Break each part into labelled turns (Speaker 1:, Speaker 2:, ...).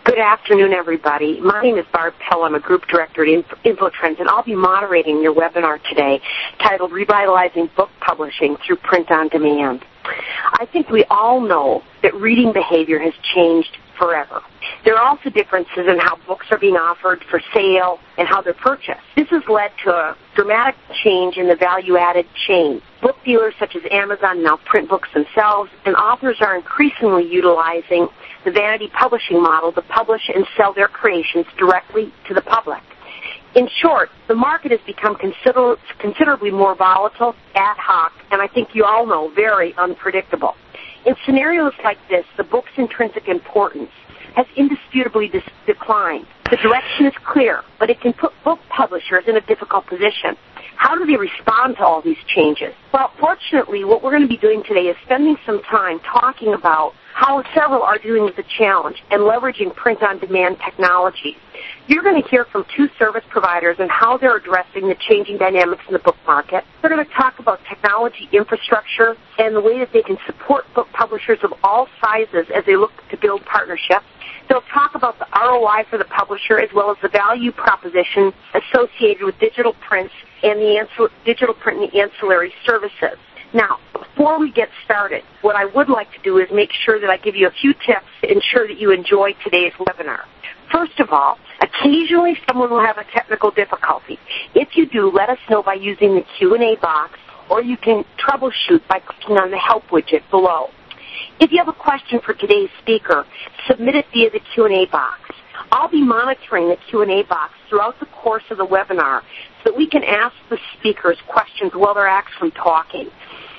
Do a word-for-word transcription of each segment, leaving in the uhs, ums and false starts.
Speaker 1: Good afternoon, everybody. My name is Barb Pell. I'm a group director at InfoTrends, and I'll be moderating your webinar today titled Revitalizing Book Publishing Through Print on Demand. I think we all know that reading behavior has changed forever. There are also differences in how books are being offered for sale and how they're purchased. This has led to a dramatic change in the value-added chain. Book dealers such as Amazon now print books themselves, and authors are increasingly utilizing the vanity publishing model to publish and sell their creations directly to the public. In short, the market has become consider- considerably more volatile, ad hoc, and I think you all know, very unpredictable. In scenarios like this, the book's intrinsic importance has indisputably dis- declined. The direction is clear, but it can put book publishers in a difficult position. How do they respond to all these changes? Well, fortunately, what we're going to be doing today is spending some time talking about how several are dealing with the challenge and leveraging print-on-demand technology. You're going to hear from two service providers and how they're addressing the changing dynamics in the book market. They're going to talk about technology infrastructure and the way that they can support book publishers of all sizes as they look to build partnerships. They'll talk about the R O I for the publisher as well as the value proposition associated with digital prints and the ancil- digital print and the ancillary services. Now, before we get started, what I would like to do is make sure that I give you a few tips to ensure that you enjoy today's webinar. First of all, occasionally someone will have a technical difficulty. If you do, let us know by using the Q and A box, or you can troubleshoot by clicking on the Help widget below. If you have a question for today's speaker, submit it via the Q and A box. I'll be monitoring the Q and A box throughout the course of the webinar so that we can ask the speakers questions while they're actually talking.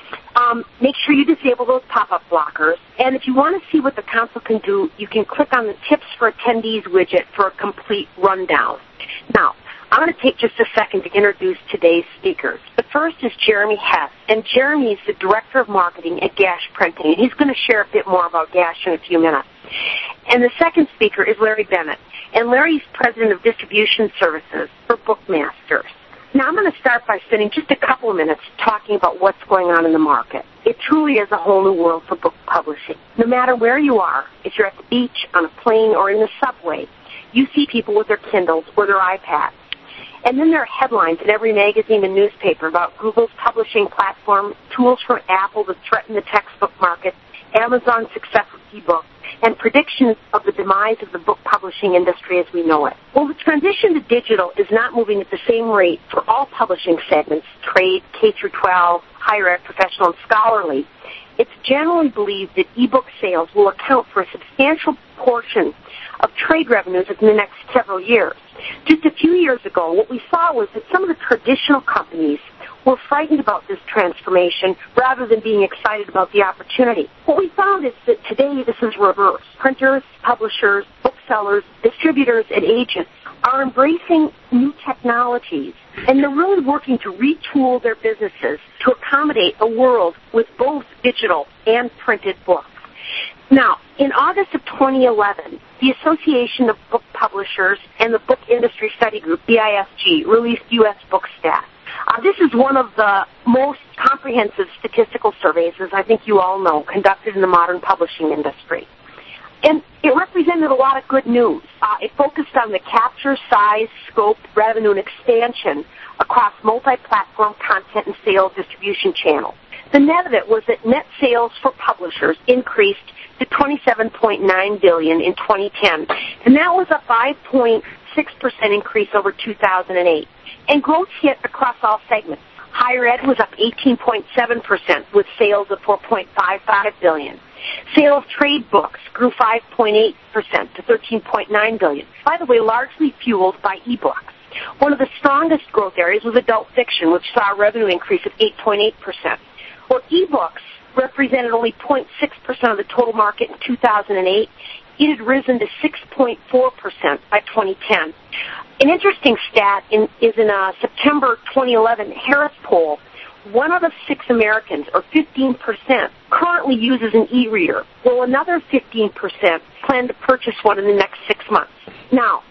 Speaker 1: Um, make sure you disable those pop-up blockers. And if you want to see what the council can do, you can click on the Tips for Attendees widget for a complete rundown. Now, I'm going to take just a second to introduce today's speakers. The first is Jeremy Hess, and Jeremy is the Director of Marketing at Gash Printing, and he's going to share a bit more about Gash in a few minutes. And the second speaker is Larry Bennett, and Larry's President of Distribution Services for Bookmasters. Now, I'm going to start by spending just a couple of minutes talking about what's going on in the market. It truly is a whole new world for book publishing. No matter where you are, if you're at the beach, on a plane, or in the subway, you see people with their Kindles or their iPads. And then there are headlines in every magazine and newspaper about Google's publishing platform, tools from Apple that threaten the textbook market, Amazon's success with ebooks, and predictions of the demise of the book publishing industry as we know it. Well, the transition to digital is not moving at the same rate for all publishing segments, trade, K through twelve, higher ed, professional, and scholarly. It's generally believed that ebook sales will account for a substantial portion of trade revenues in the next several years. Just a few years ago, what we saw was that some of the traditional companies were frightened about this transformation rather than being excited about the opportunity. What we found is that today this is reversed. Printers, publishers, booksellers, distributors, and agents are embracing new technologies, and they're really working to retool their businesses to accommodate a world with both digital and printed books. Now, in August of twenty eleven, the Association of Book Publishers and the Book Industry Study Group, B I S G, released U S Book Stats. Uh, this is one of the most comprehensive statistical surveys, as I think you all know, conducted in the modern publishing industry. And it represented a lot of good news. Uh, it focused on the capture, size, scope, revenue, and expansion across multi-platform content and sales distribution channels. The net of it was that net sales for publishers increased to twenty-seven point nine billion dollars in twenty ten, and that was a five point six percent increase over two thousand eight. And growth hit across all segments. Higher ed was up eighteen point seven percent with sales of four point five five billion dollars. Sale of trade books grew five point eight percent to thirteen point nine billion dollars, by the way, largely fueled by ebooks. One of the strongest growth areas was adult fiction, which saw a revenue increase of eight point eight percent. Well, ebooks represented only zero point six percent of the total market in two thousand eight. It had risen to six point four percent by twenty ten. An interesting stat in, is in a September twenty eleven Harris poll, one out of six Americans, or fifteen percent, currently uses an e-reader, while another fifteen percent plan to purchase one in the next six months. Now, that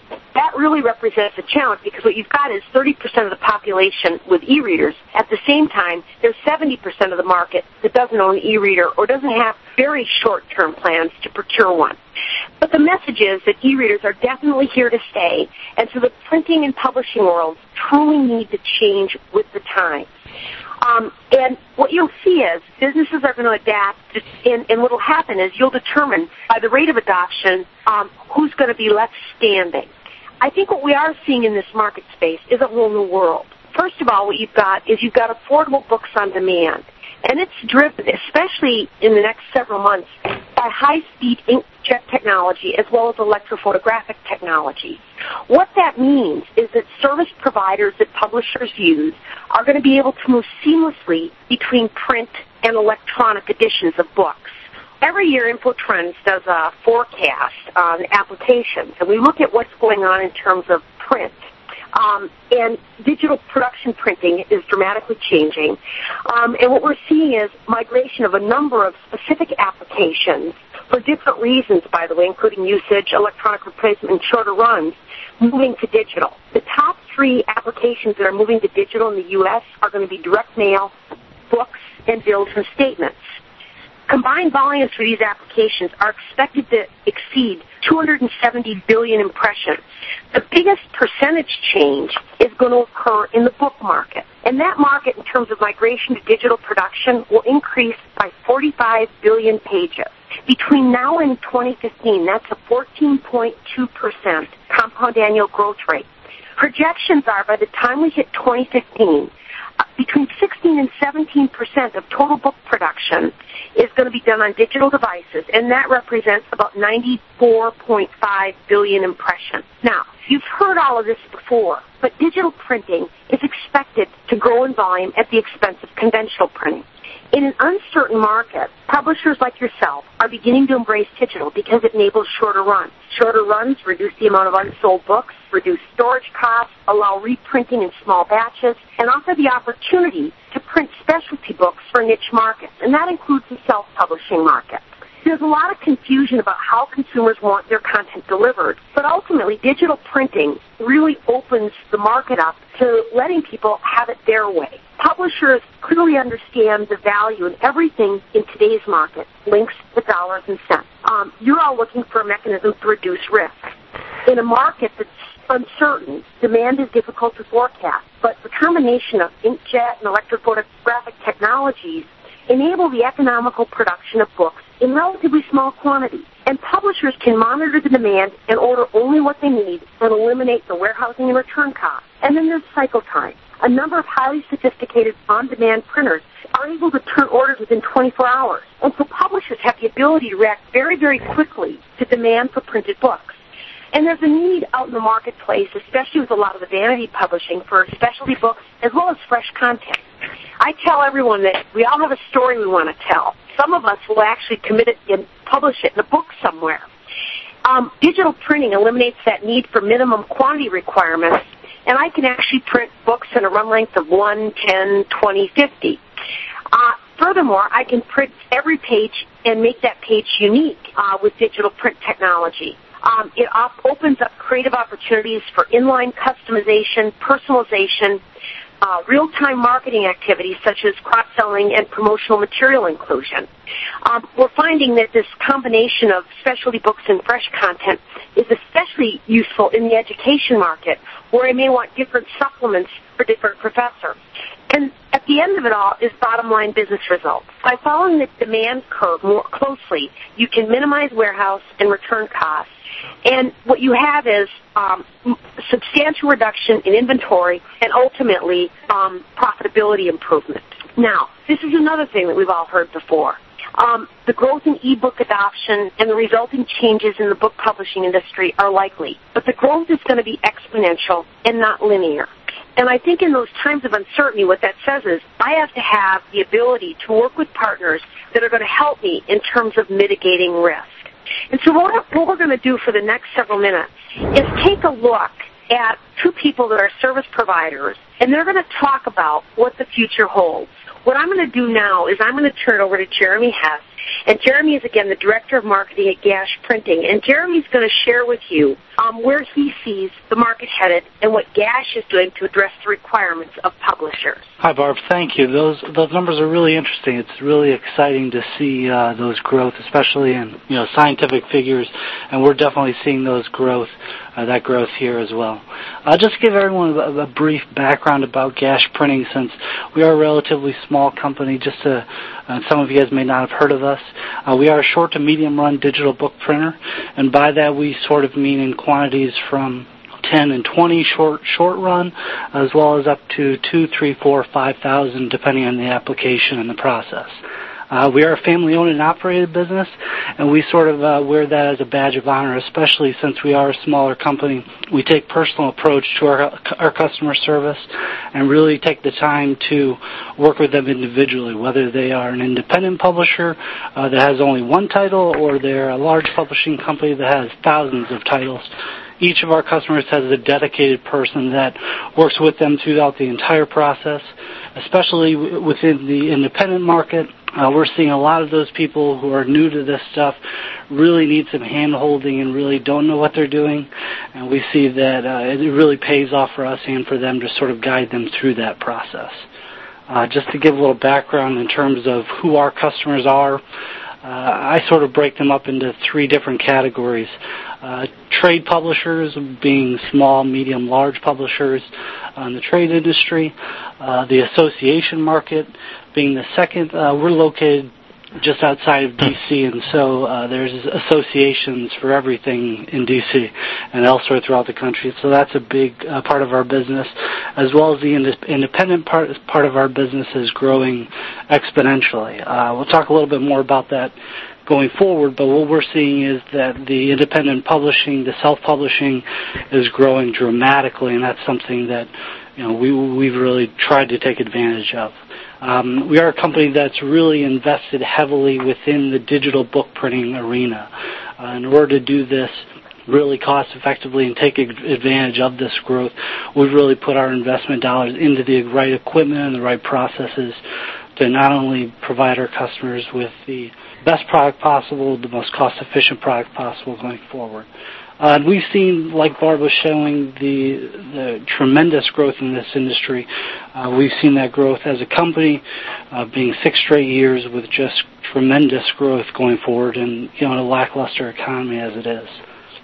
Speaker 1: that really represents a challenge because what you've got is thirty percent of the population with e-readers. At the same time, there's seventy percent of the market that doesn't own an e-reader or doesn't have very short-term plans to procure one. But the message is that e-readers are definitely here to stay, and so the printing and publishing worlds truly need to change with the times. Um, and what you'll see is businesses are going to adapt, and, and what will happen is you'll determine by the rate of adoption um, who's going to be left standing. I think what we are seeing in this market space is a whole new world. First of all, what you've got is you've got affordable books on demand, and it's driven, especially in the next several months, by high-speed inkjet technology as well as electrophotographic technology. What that means is that service providers that publishers use are going to be able to move seamlessly between print and electronic editions of books. Every year, InfoTrends does a forecast on applications, and we look at what's going on in terms of print. Um, and digital production printing is dramatically changing. Um, and what we're seeing is migration of a number of specific applications for different reasons, by the way, including usage, electronic replacement, and shorter runs, moving to digital. The top three applications that are moving to digital in the U S are going to be direct mail, books, and bills and statements. Combined volumes for these applications are expected to exceed two hundred seventy billion impressions. The biggest percentage change is going to occur in the book market. And that market, in terms of migration to digital production, will increase by forty-five billion pages. Between now and twenty fifteen, that's a fourteen point two percent compound annual growth rate. Projections are by the time we hit twenty fifteen, between sixteen and seventeen percent of total book production is going to be done on digital devices, and that represents about ninety-four point five billion impressions. Now, you've heard all of this before, but digital printing is expected to grow in volume at the expense of conventional printing. In an uncertain market, publishers like yourself are beginning to embrace digital because it enables shorter runs. Shorter runs reduce the amount of unsold books, reduce storage costs, allow reprinting in small batches, and offer the opportunity to print specialty books for niche markets, and that includes the self-publishing market. There's a lot of confusion about how consumers want their content delivered, but ultimately digital printing really opens the market up to letting people have it their way. Publishers clearly understand the value in everything in today's market, links to dollars and cents. Um, you're all looking for a mechanism to reduce risk. In a market that's uncertain, demand is difficult to forecast, but the combination of inkjet and electrophotographic technologies enable the economical production of books in relatively small quantities. And publishers can monitor the demand and order only what they need and eliminate the warehousing and return costs. And then there's cycle time. A number of highly sophisticated on-demand printers are able to turn orders within twenty-four hours. And so publishers have the ability to react very, very quickly to demand for printed books. And there's a need out in the marketplace, especially with a lot of the vanity publishing, for specialty books as well as fresh content. I tell everyone that we all have a story we want to tell. Some of us will actually commit it and publish it in a book somewhere. Um, digital printing eliminates that need for minimum quantity requirements, and I can actually print books in a run length of one, ten, twenty, fifty. Uh, furthermore, I can print every page and make that page unique uh, with digital print technology. Um, it op- opens up creative opportunities for inline customization, personalization, uh, real-time marketing activities such as cross-selling and promotional material inclusion. Um, we're finding that this combination of specialty books and fresh content is especially useful in the education market, where I may want different supplements for different professors. And at the end of it all is bottom-line business results. By following the demand curve more closely, you can minimize warehouse and return costs. And what you have is um, substantial reduction in inventory and ultimately um, profitability improvement. Now, this is another thing that we've all heard before. Um, the growth in e-book adoption and the resulting changes in the book publishing industry are likely, but the growth is going to be exponential and not linear. And I think in those times of uncertainty, what that says is I have to have the ability to work with partners that are going to help me in terms of mitigating risk. And so what, what we're going to do for the next several minutes is take a look at two people that are service providers, and they're going to talk about what the future holds. what I'm going to do now is I'm going to turn over to Jeremy Hess. And Jeremy is, again, the Director of Marketing at Gash Printing. And Jeremy's going to share with you um, where he sees the market headed and what Gash is doing to address the requirements of publishers.
Speaker 2: Hi, Barb. Thank you. Those those numbers are really interesting. It's really exciting to see uh, those growth, especially in you know scientific figures, and we're definitely seeing those growth, uh, that growth here as well. I'll just give everyone a, a brief background about Gash Printing, since we are a relatively small company. Just to, uh, some of you guys may not have heard of us. Uh, we are a short to medium run digital book printer, and by that we sort of mean in quantities from ten and twenty short short run, as well as up to two, three, four, five thousand, depending on the application and the process. Uh, we are a family-owned and operated business, and we sort of uh, wear that as a badge of honor, especially since we are a smaller company. We take personal approach to our our customer service and really take the time to work with them individually, whether they are an independent publisher uh, that has only one title or they're a large publishing company that has thousands of titles. Each of our customers has a dedicated person that works with them throughout the entire process, especially w- within the independent market. Uh, we're seeing a lot of those people who are new to this stuff really need some hand-holding and really don't know what they're doing. And we see that uh, it really pays off for us and for them to sort of guide them through that process. Uh, just to give a little background in terms of who our customers are, Uh, I sort of break them up into three different categories. Uh, trade publishers being small, medium, large publishers in the trade industry. Uh, the association market being the second. Uh, we're located just outside of D C, and so uh, there's associations for everything in D C and elsewhere throughout the country. So that's a big uh, part of our business, as well as the ind- independent part part of our business is growing exponentially. Uh, we'll talk a little bit more about that going forward, but what we're seeing is that the independent publishing, the self-publishing, is growing dramatically, and that's something that you know we we've really tried to take advantage of. Um, we are a company that's really invested heavily within the digital book printing arena. Uh, in order to do this really cost effectively and take advantage of this growth, we've really put our investment dollars into the right equipment and the right processes to not only provide our customers with the best product possible, the most cost-efficient product possible going forward. Uh, we've seen, like Barb was showing, the, the tremendous growth in this industry. Uh, we've seen that growth as a company, uh, being six straight years with just tremendous growth going forward, and you know, in a lackluster economy as it is.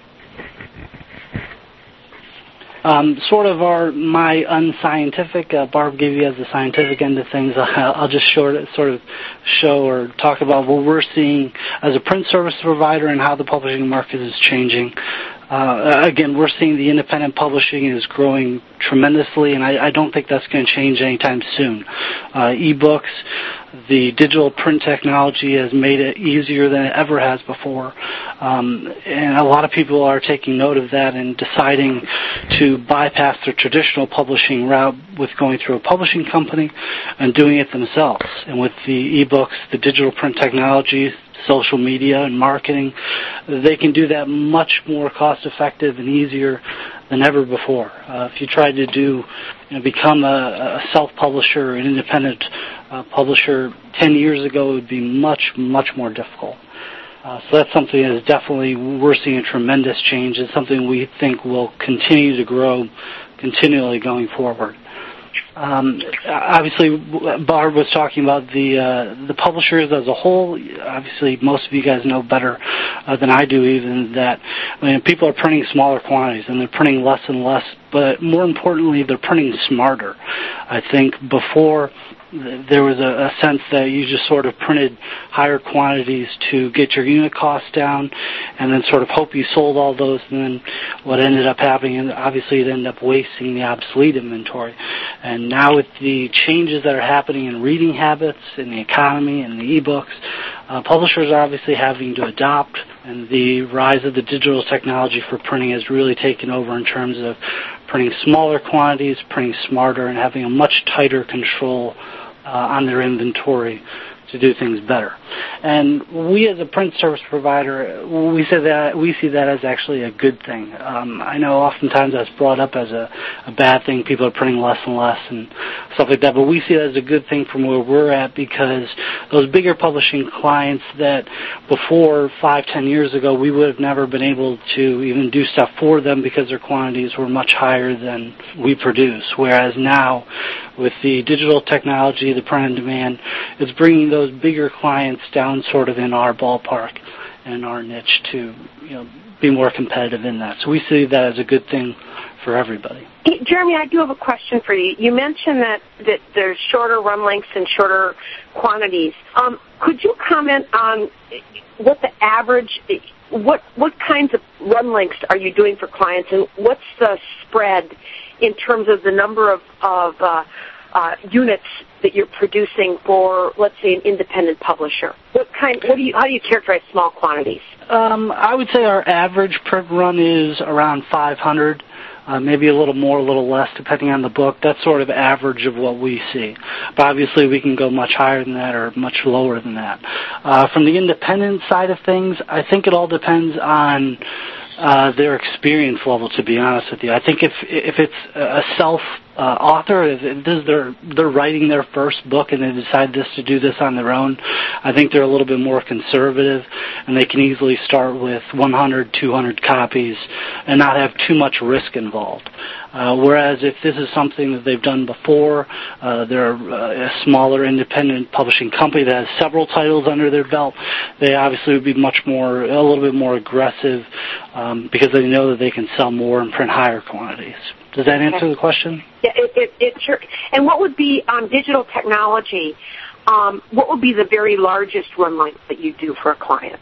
Speaker 2: Um, sort of our my unscientific. Uh, Barb gave you as the scientific end of things. I'll, I'll just short, sort of show or talk about what we're seeing as a print service provider and how the publishing market is changing. Uh, again, we're seeing the independent publishing is growing tremendously, and I, I don't think that's going to change anytime soon. Uh, e-books, the digital print technology has made it easier than it ever has before, um, and a lot of people are taking note of that and deciding to bypass the traditional publishing route with going through a publishing company and doing it themselves. And with the e-books, the digital print technology, social media and marketing, they can do that much more cost-effective and easier than ever before. Uh, if you tried to do, you know, become a, a self-publisher, an independent uh, publisher ten years ago, it would be much, much more difficult. Uh, so that's something that is definitely, we're seeing a tremendous change. It's something we think will continue to grow continually going forward. Um, obviously, Barb was talking about the uh, the publishers as a whole. Obviously, most of you guys know better uh, than I do even that I mean, people are printing smaller quantities and they're printing less and less, but more importantly, they're printing smarter. I think before there was a, a sense that you just sort of printed higher quantities to get your unit costs down and then sort of hope you sold all those, and then what ended up happening, and obviously it ended up wasting the obsolete inventory. And now with the changes that are happening in reading habits, in the economy, and the e-books, uh, publishers are obviously having to adopt, and the rise of the digital technology for printing has really taken over in terms of printing smaller quantities, printing smarter, and having a much tighter control Uh, on their inventory to do things better. And we as a print service provider, we say that we see that as actually a good thing. Um, I know oftentimes that's brought up as a, a bad thing. People are printing less and less and stuff like that. But we see it as a good thing from where we're at, because those bigger publishing clients that before five, ten years ago, we would have never been able to even do stuff for them because their quantities were much higher than we produce. Whereas now, with the digital technology, the print on demand, it's bringing those bigger clients down sort of in our ballpark and our niche to, you know, be more competitive in that. So we see that as a good thing for everybody.
Speaker 1: Hey, Jeremy, I do have a question for you. You mentioned that, that there's shorter run lengths and shorter quantities. Um, could you comment on what the average, what what kinds of run lengths are you doing for clients, and what's the spread in terms of the number of, of uh, uh, units that you're producing for, let's say, an independent publisher? What kind? What do you? How do you characterize small quantities?
Speaker 2: Um, I would say our average print run is around five hundred. Uh, maybe a little more, a little less, depending on the book. That's sort of average of what we see. But obviously, we can go much higher than that or much lower than that. Uh, from the independent side of things, I think it all depends on uh, their experience level, to be honest with you. I think if if it's a self uh, author, if it is they're they're writing their first book and they decide this to do this on their own, I think they're a little bit more conservative, and they can easily start with one hundred, two hundred copies and not have too much risk involved. Uh, whereas if this is something that they've done before, uh, they're uh, a smaller independent publishing company that has several titles under their belt, they obviously would be much more, a little bit more aggressive um, because they know that they can sell more and print higher quantities. Does that answer the question?
Speaker 1: Yeah, it, it, it sure. And what would be on um, digital technology? Um, what would be the very largest run length that you do for a client?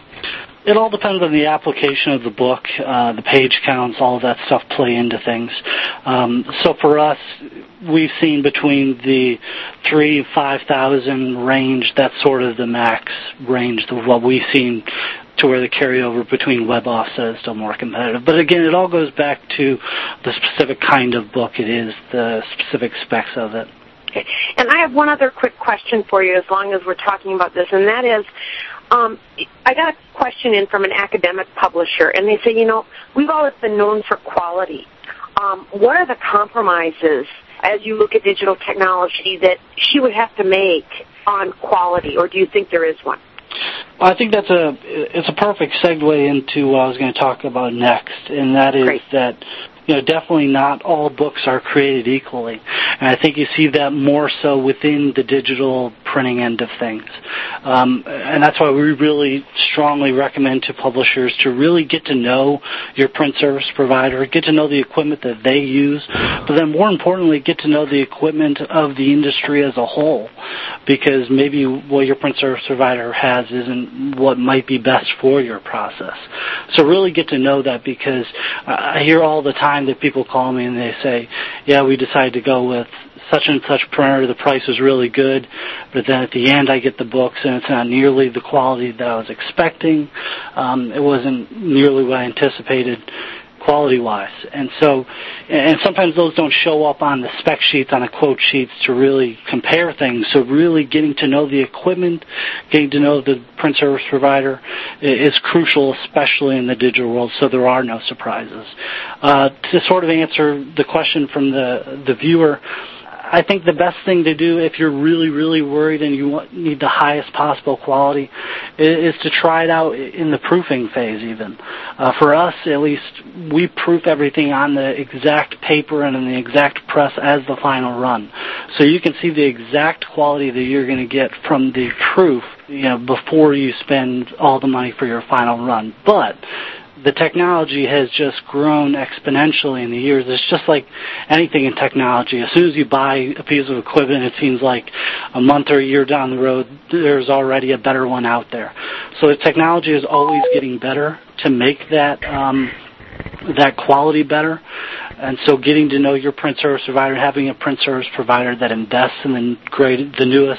Speaker 2: It all depends on the application of the book, uh, the page counts, all of that stuff play into things. Um, so for us, we've seen between the three five thousand range. That's sort of the max range of what we've seen, to where the carryover between web offset is still more competitive. But again, it all goes back to the specific kind of book it is, the specific specs of it.
Speaker 1: Okay. And I have one other quick question for you, as long as we're talking about this, and that is, Um, I got a question in from an academic publisher, and they say, you know, we've always been known for quality. Um, what are the compromises as you look at digital technology that she would have to make on quality, or do you think there is one?
Speaker 2: Well, I think that's a it's a perfect segue into what I was going to talk about next, and that is Great. that you know, definitely not all books are created equally. And I think you see that more so within the digital printing end of things. Um, and that's why we really strongly recommend to publishers to really get to know your print service provider, get to know the equipment that they use, but then more importantly, get to know the equipment of the industry as a whole, because maybe what your print service provider has isn't what might be best for your process. So really get to know that, because I hear all the time that people call me and they say, yeah, we decided to go with such and such printer, the price was really good, but then at the end I get the books and it's not nearly the quality that I was expecting. Um, it wasn't nearly what I anticipated quality-wise. And so, and sometimes those don't show up on the spec sheets, on the quote sheets to really compare things. So really getting to know the equipment, getting to know the print service provider is crucial, especially in the digital world, so there are no surprises. Uh, to sort of answer the question from the, the viewer, I think the best thing to do if you're really, really worried and you want, need the highest possible quality is, is to try it out in the proofing phase even. Uh, for us, at least, we proof everything on the exact paper and in the exact press as the final run. So you can see the exact quality that you're going to get from the proof, you know, before you spend all the money for your final run. But the technology has just grown exponentially in the years. It's just like anything in technology. As soon as you buy a piece of equipment, it seems like a month or a year down the road, there's already a better one out there. So the technology is always getting better to make that um, that quality better. And so getting to know your print service provider, having a print service provider that invests in the, great, the newest.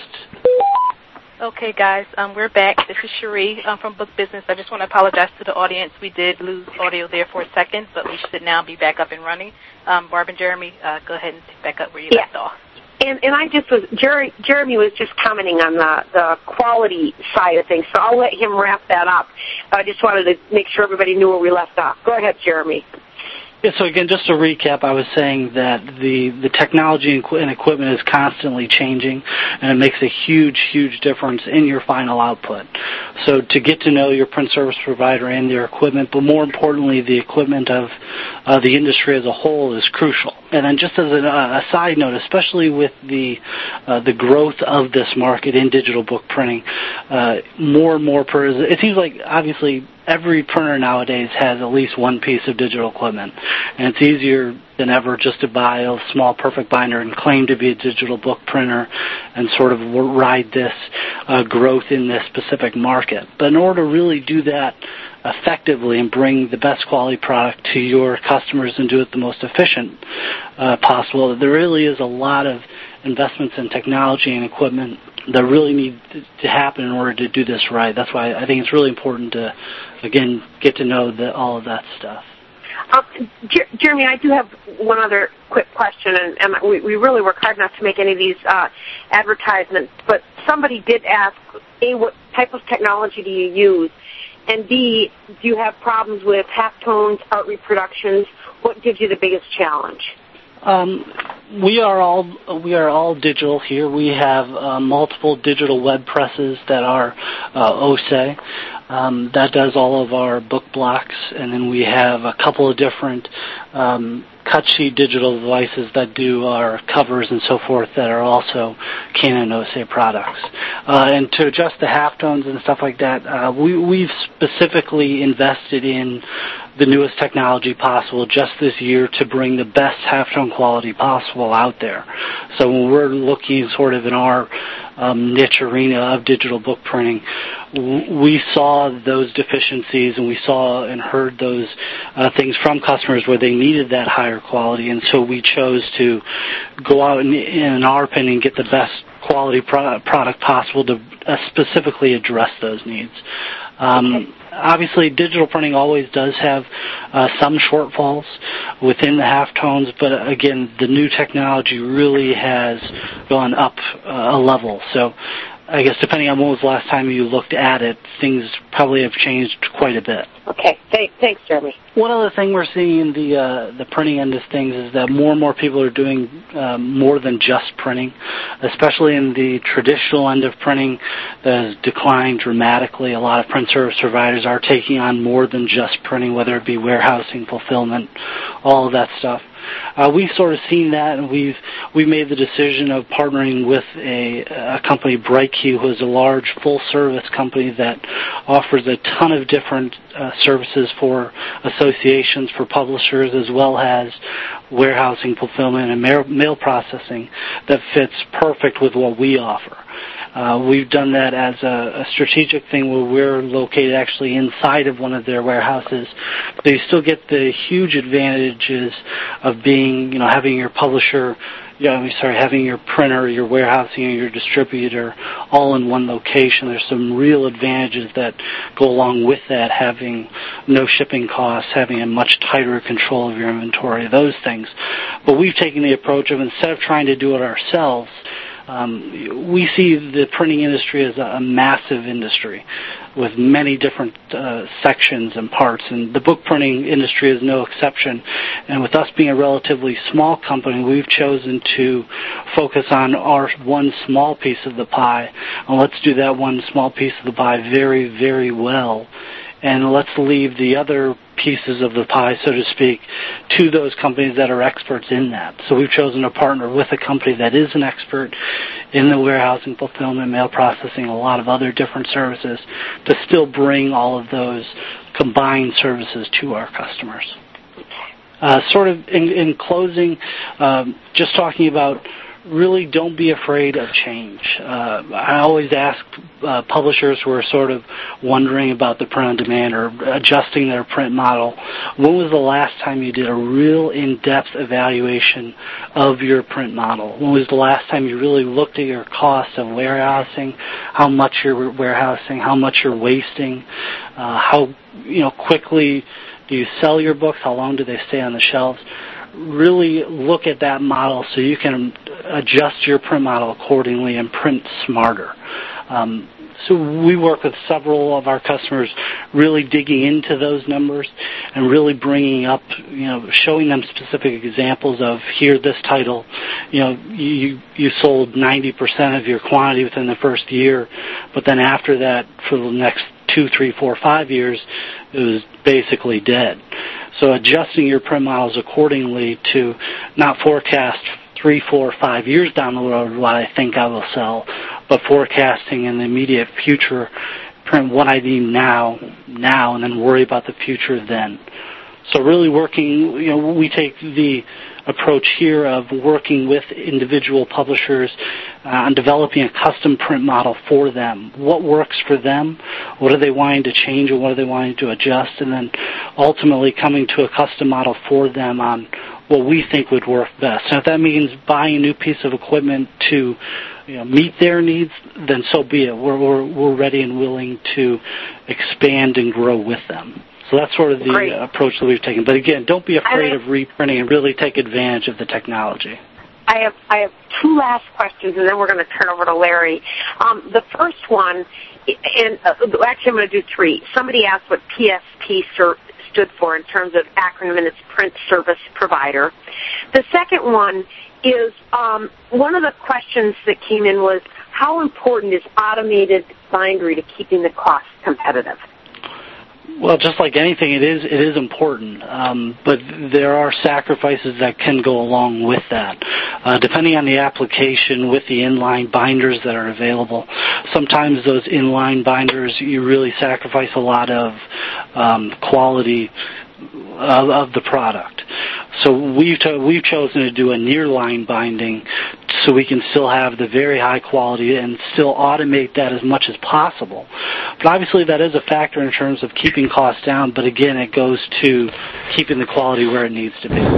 Speaker 3: Okay, guys, um, we're back. This is Cherie um, from Book Business. I just want to apologize to the audience. We did lose audio there for a second, but we should now be back up and running. Um, Barb and Jeremy, uh, go ahead and pick back up where you
Speaker 1: yeah.
Speaker 3: left off.
Speaker 1: And, and I just was, Jer- Jeremy was just commenting on the, the quality side of things, so I'll let him wrap that up. I just wanted to make sure everybody knew where we left off. Go ahead, Jeremy.
Speaker 2: Yeah, so again, just to recap, I was saying that the, the technology and, and equipment is constantly changing, and it makes a huge, huge difference in your final output. So to get to know your print service provider and their equipment, but more importantly, the equipment of uh, the industry as a whole is crucial. And then just as a, a side note, especially with the uh, the growth of this market in digital book printing, uh, more and more printers, it seems like obviously every printer nowadays has at least one piece of digital equipment. And it's easier than ever just to buy a small perfect binder and claim to be a digital book printer and sort of ride this uh, growth in this specific market. But in order to really do that effectively and bring the best quality product to your customers and do it the most efficient uh, possible, there really is a lot of investments in technology and equipment that really need to happen in order to do this right. That's why I think it's really important to, again, get to know the, all of that stuff.
Speaker 1: Um, Jer- Jeremy, I do have one other quick question, and, and we, we really work hard not to make any of these uh, advertisements, but somebody did ask, A, what type of technology do you use, and B, do you have problems with halftones, art reproductions? What gives you the biggest challenge?
Speaker 2: Um, we are all we are all digital here. We have uh, multiple digital web presses that are uh, O S E. Um, that does all of our book blocks, and then we have a couple of different um, cut sheet digital devices that do our covers and so forth that are also Canon O S E products. Uh, and to adjust the halftones and stuff like that, uh, we, we've specifically invested in the newest technology possible just this year to bring the best halftone quality possible out there. So when we're looking sort of in our um, niche arena of digital book printing, w- we saw those deficiencies and we saw and heard those uh, things from customers where they needed that higher quality, and so we chose to go out and, in our opinion, get the best quality pro- product possible to uh, specifically address those needs. Um, okay. Obviously, digital printing always does have uh, some shortfalls within the halftones, but again, the new technology really has gone up uh, a level. So I guess depending on when was the last time you looked at it, things probably have changed quite a bit.
Speaker 1: Okay. Th- thanks, Jeremy.
Speaker 2: One other thing we're seeing in the uh, the printing end of things is that more and more people are doing uh, more than just printing, especially in the traditional end of printing that has declined dramatically. A lot of print service providers are taking on more than just printing, whether it be warehousing, fulfillment, all of that stuff. Uh, we've sort of seen that, and we've we made the decision of partnering with a, a company, BrightQ, who is a large full-service company that offers a ton of different uh, services for associations, for publishers, as well as warehousing, fulfillment, and mail, mail processing that fits perfect with what we offer. Uh, we've done that as a, a strategic thing where we're located actually inside of one of their warehouses. So you still get the huge advantages of being, you know, having your publisher, yeah, I'm sorry, having your printer, your warehousing, and your distributor all in one location. There's some real advantages that go along with that, having no shipping costs, having a much tighter control of your inventory, those things. But we've taken the approach of, instead of trying to do it ourselves, Um, we see the printing industry as a, a massive industry with many different uh, sections and parts, and the book printing industry is no exception. And with us being a relatively small company, we've chosen to focus on our one small piece of the pie, and let's do that one small piece of the pie very, very well. And let's leave the other pieces of the pie, so to speak, to those companies that are experts in that. So we've chosen to partner with a company that is an expert in the warehousing, fulfillment, mail processing, a lot of other different services, to still bring all of those combined services to our customers. Uh, sort of in, in closing, um, just talking about really don't be afraid of change. Uh, I always ask uh, publishers who are sort of wondering about the print on demand or adjusting their print model, when was the last time you did a real in-depth evaluation of your print model? When was the last time you really looked at your costs of warehousing, how much you're warehousing, how much you're wasting, uh, how you know quickly do you sell your books, how long do they stay on the shelves? really look at that model so you can adjust your print model accordingly and print smarter. Um, So we work with several of our customers really digging into those numbers and really bringing up, you know, showing them specific examples of, here, this title, you know, you you sold ninety percent of your quantity within the first year, but then after that, for the next two, three, four, five years, it was basically dead. So adjusting your print models accordingly to not forecast three, four, five years down the road what I think I will sell, but forecasting in the immediate future, print what I need now, now, and then worry about the future then. So really working, you know, we take the approach here of working with individual publishers uh, on developing a custom print model for them. What works for them? What are they wanting to change, or what are they wanting to adjust? And then ultimately coming to a custom model for them on what we think would work best. Now, if that means buying a new piece of equipment to, you know, meet their needs, then so be it. We're, we're, we're ready and willing to expand and grow with them. So that's sort of the Great. approach that we've taken. But again, don't be afraid of reprinting and really take advantage of the technology.
Speaker 1: I have I have two last questions, and then we're going to turn over to Larry. Um, the first one, and uh, actually I'm going to do three. Somebody asked what P S P ser- stood for in terms of acronym, and it's Print Service Provider. The second one is um, one of the questions that came in was, how important is automated bindery to keeping the cost competitive?
Speaker 2: Well, just like anything, it is it is important, um, but there are sacrifices that can go along with that. Uh, depending on the application with the inline binders that are available, sometimes those inline binders, you really sacrifice a lot of um, quality of, of the product. So we've, to, we've chosen to do a nearline binding so we can still have the very high quality and still automate that as much as possible. But obviously that is a factor in terms of keeping costs down, but again, it goes to keeping the quality where it needs to be.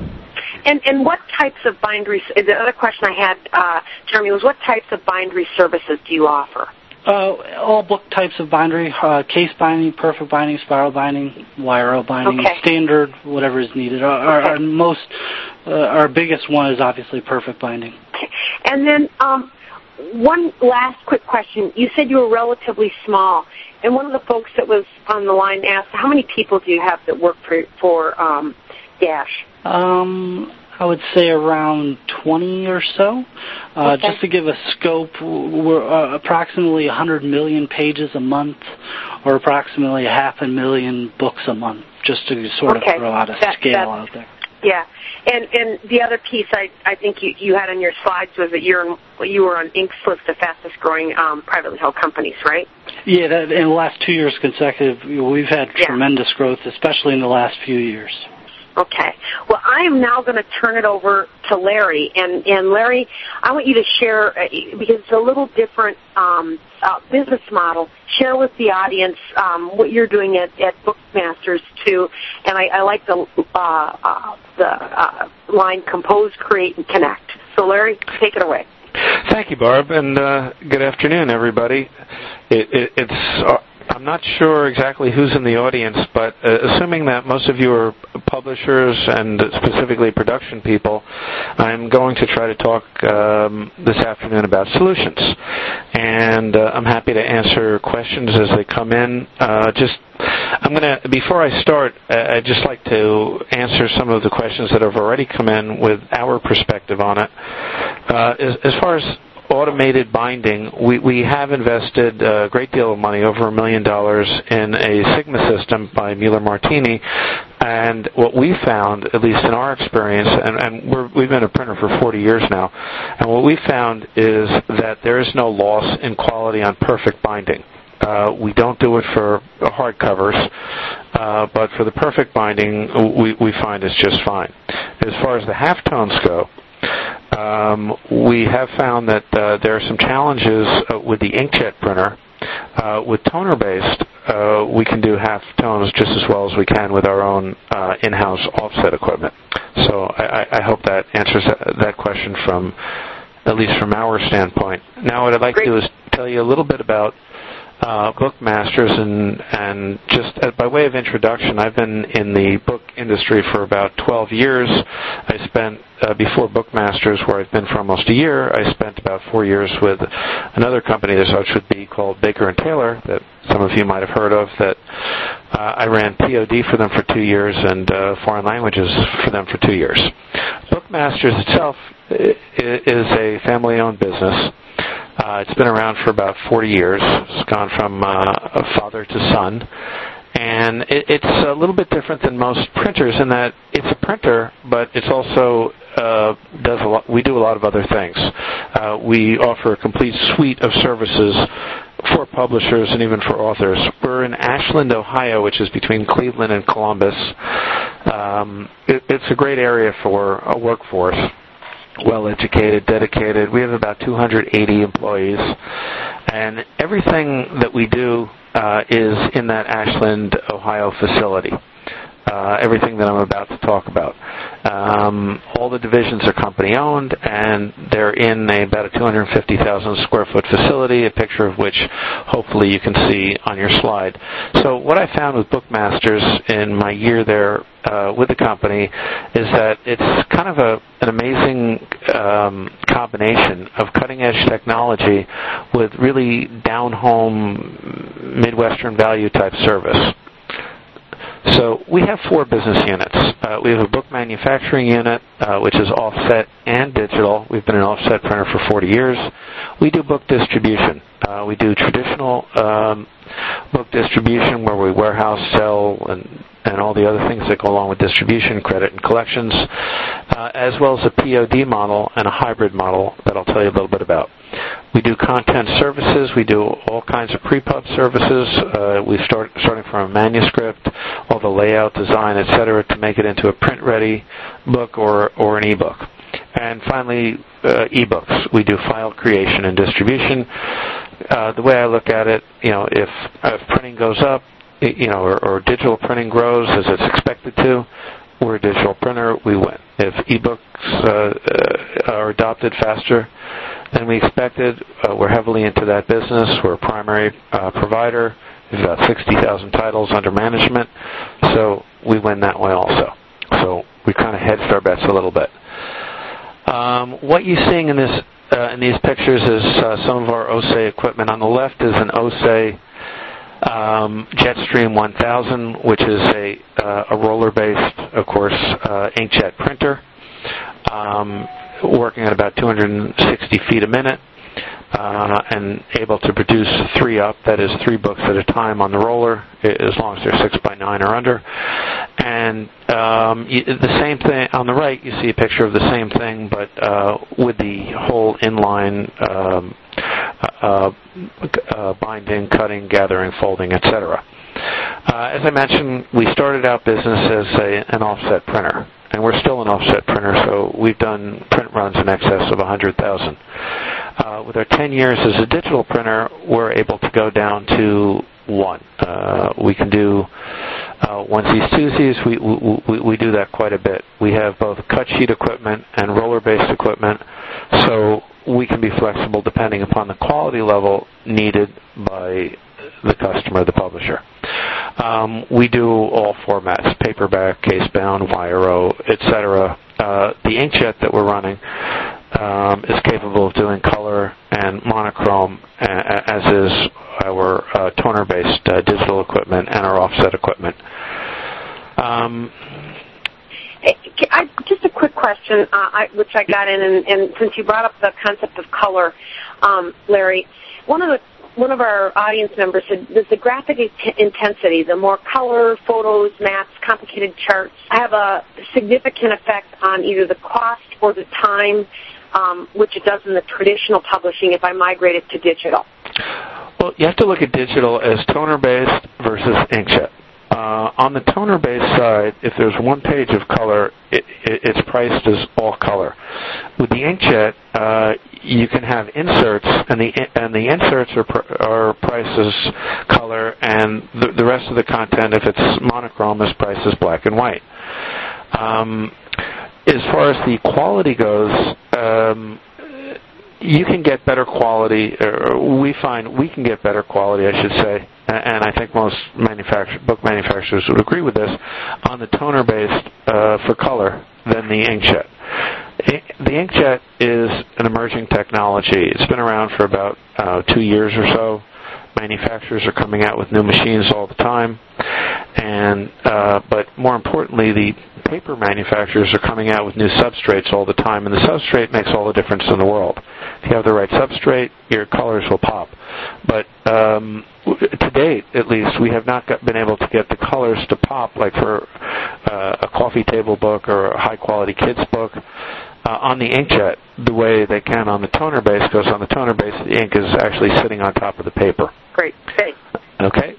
Speaker 1: And, and what types of bindery, the other question I had, uh, Jeremy, was what types of bindery services do you offer?
Speaker 2: Uh, all book types of bindery, uh, case binding, perfect binding, spiral binding, Y R O binding,
Speaker 1: okay.
Speaker 2: standard, whatever is needed. Our,
Speaker 1: okay.
Speaker 2: our most, uh, our biggest one is obviously perfect binding.
Speaker 1: Okay. And then um, one last quick question. You said you were relatively small, and one of the folks that was on the line asked, how many people do you have that work for, for um, Dash?
Speaker 2: Um... I would say around twenty or so. Uh,
Speaker 1: okay.
Speaker 2: Just to give a scope, we're uh, approximately one hundred million pages a month, or approximately half a million books a month, just to sort
Speaker 1: okay.
Speaker 2: of throw out a
Speaker 1: that,
Speaker 2: scale
Speaker 1: that,
Speaker 2: out there.
Speaker 1: Yeah, and and the other piece I, I think you, you had on your slides was that you're you were on Incorporated's list of fastest growing um, privately held companies, right?
Speaker 2: Yeah, that, in the last two years consecutive, we've had
Speaker 1: yeah.
Speaker 2: tremendous growth, especially in the last few years.
Speaker 1: Okay. Well, I am now going to turn it over to Larry. And, and Larry, I want you to share, uh, because it's a little different um, uh, business model, share with the audience um, what you're doing at, at Bookmasters, too. And I, I like the, uh, uh, the uh, line Compose, Create, and Connect. So, Larry, take it away.
Speaker 4: Thank you, Barb, and uh, good afternoon, everybody. It, it, it's... Uh, I'm not sure exactly who's in the audience, but uh, assuming that most of you are publishers and specifically production people, I'm going to try to talk um, this afternoon about solutions. And uh, I'm happy to answer questions as they come in. Uh, just, I'm going to, before I start, uh, I'd just like to answer some of the questions that have already come in with our perspective on it. Uh, as, as far as automated binding, we, we have invested a great deal of money, over a million dollars, in a Sigma system by Mueller Martini. And what we found, at least in our experience, and, and we're, we've been a printer for forty years now, and what we found is that there is no loss in quality on perfect binding. Uh, we don't do it for hardcovers, uh, but for the perfect binding, we, we find it's just fine. As far as the halftones go, Um, we have found that uh, there are some challenges uh, with the inkjet printer. Uh, with toner-based, uh, we can do half tones just as well as we can with our own uh, in-house offset equipment. So I, I hope that answers that, that question from, at least from our standpoint. Now what I'd like
Speaker 1: Great.
Speaker 4: to do is tell you a little bit about uh, Bookmasters, and and just uh, by way of introduction, I've been in the book industry for about twelve years. I spent uh, before Bookmasters, where I've been for almost a year, I spent about four years with another company that such would be called Baker and Taylor, that some of you might have heard of. That uh, I ran P O D for them for two years and uh, foreign languages for them for two years. Bookmasters itself is a family-owned business. Uh, it's been around for about forty years. It's gone from uh, father to son. And it, it's a little bit different than most printers in that it's a printer, but it's also uh, does a lot. We do a lot of other things. Uh, we offer a complete suite of services for publishers and even for authors. We're in Ashland, Ohio, which is between Cleveland and Columbus. Um, it, it's a great area for a workforce. Well-educated, dedicated. We have about two hundred eighty employees, and everything that we do uh, is in that Ashland, Ohio facility. Uh, everything that I'm about to talk about. Um, all the divisions are company-owned, and they're in a, about a two hundred fifty thousand square foot facility, a picture of which hopefully you can see on your slide. So what I found with Bookmasters in my year there uh, with the company is that it's kind of a, an amazing um, combination of cutting-edge technology with really down-home, Midwestern value-type service. So we have four business units. Uh, we have a book manufacturing unit, uh, which is offset and digital. We've been an offset printer for forty years. We do book distribution. Uh, we do traditional um, book distribution where we warehouse, sell, and, and all the other things that go along with distribution, credit, and collections, uh, as well as a P O D model and a hybrid model that I'll tell you a little bit about. We do content services. We do all kinds of pre-pub services. Uh, we start starting from a manuscript, all the layout, design, et cetera, to make it into a print-ready book or, or an e-book. And finally, uh, e-books. We do file creation and distribution. Uh, the way I look at it, you know, if, if printing goes up, you know, or, or digital printing grows as it's expected to, we're a digital printer, we win. If e-books uh, uh, are adopted faster than we expected, uh, we're heavily into that business. We're a primary uh, provider. We have about sixty thousand titles under management, so we win that way also. So we kind of hedged our bets a little bit. Um, what you're seeing in this uh, in these pictures is uh, some of our O S E equipment. On the left is an O S E Um, Jetstream one thousand, which is a, uh, a roller-based, of course, uh, inkjet printer, um, working at about two hundred sixty feet a minute, uh, and able to produce three up, that is three books at a time on the roller, as long as they're six by nine or under. And um, the same thing on the right, you see a picture of the same thing, but uh, with the whole inline um, uh, uh, binding, cutting, gathering, folding, et cetera. Uh, as I mentioned, we started out business as a, an offset printer, and we're still an offset printer, so we've done print runs in excess of one hundred thousand. Uh, with our ten years as a digital printer, we're able to go down to one. Uh, we can do uh, onesies, twosies. We, we, we do that quite a bit. We have both cut sheet equipment and roller-based equipment, so we can be flexible depending upon the quality level needed by the customer, the publisher. Um, we do all formats, paperback, case-bound, Wire-O, et cetera. Uh, the inkjet that we're running um, is capable of doing color and monochrome, as is our uh, toner-based uh, digital equipment and our offset equipment. Um,
Speaker 1: I, just a quick question, uh, I, which I got in, and, and since you brought up the concept of color, um, Larry, one of the one of our audience members said, does the graphic intensity, the more color, photos, maps, complicated charts, have a significant effect on either the cost or the time, um, which it does in the traditional publishing if I migrate it to digital?
Speaker 4: Well, you have to look at digital as toner-based versus inkjet. Uh, on the toner-based side, if there's one page of color, it, it, it's priced as all color. With the inkjet, uh, you can have inserts, and the and the inserts are pr- are priced as color, and the, the rest of the content, if it's monochrome, is priced as black and white. Um, as far as the quality goes, um, you can get better quality, or we find we can get better quality, I should say, and I think most manufacturer, book manufacturers would agree with this, on the toner-based uh, for color than the inkjet. The inkjet is an emerging technology. It's been around for about uh, two years or so. Manufacturers are coming out with new machines all the time, and uh, but more importantly, the paper manufacturers are coming out with new substrates all the time, and the substrate makes all the difference in the world. If you have the right substrate, your colors will pop. But um, to date, at least, we have not got, been able to get the colors to pop like for uh, a coffee table book or a high-quality kids book. Uh, on the inkjet, the way they can on the toner base, because on the toner base, the ink is actually sitting on top of the paper.
Speaker 1: Great. Thanks.
Speaker 4: Okay.